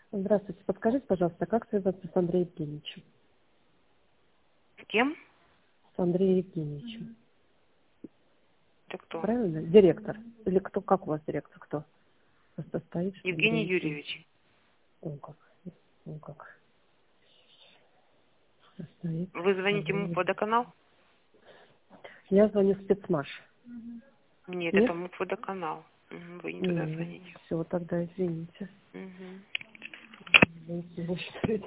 Здравствуйте. Подскажите, пожалуйста, как связаться с Андреем Евгеньевичем? С кем? С Андреем Евгеньевичем. Это кто? Правильно? Директор. Или кто? Как у вас директор? Кто? Просто стоит, что Евгений Андрей Евгеньевич. Юрьевич. О, как. О, как. Стоит. Вы звоните ему Андрей. в водоканал? Я звоню в спецмаш. Нет, Нет? это МУП водоканал. Вы не туда звоните. Все, тогда извините. Мгм. Извините,